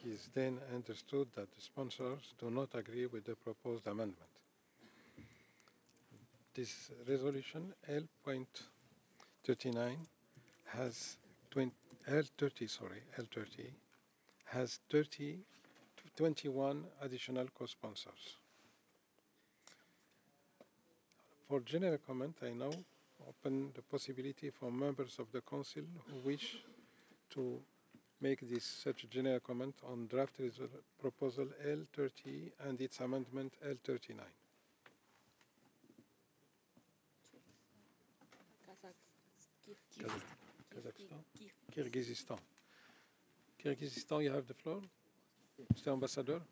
is then understood that the sponsors do not agree with the proposed amendment. This resolution L.39 has 20, L30, sorry, L30 has 21 additional co-sponsors. For general comment, I now open the possibility for members of the Council who wish to make this such general comment on draft proposal L30 and its amendment L39. Kazakhstan? Kyrgyzstan. Kyrgyzstan, you have the floor, Mr. Ambassador.